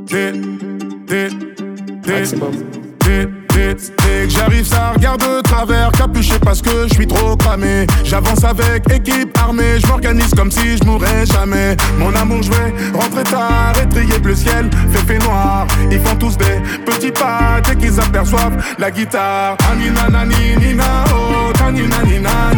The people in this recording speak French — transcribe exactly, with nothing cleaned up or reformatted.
Dès, dès, dès, dès, dès, dès que j'arrive, ça regarde de travers, capuché parce que je suis trop cramé. J'avance avec équipe armée, je m'organise comme si je mourrais jamais. Mon amour, je vais rentrer tard, étrier bleu ciel, fait fait noir. Ils font tous des petits pas dès qu'ils aperçoivent la guitare. Anina nani nina oh, tanina nina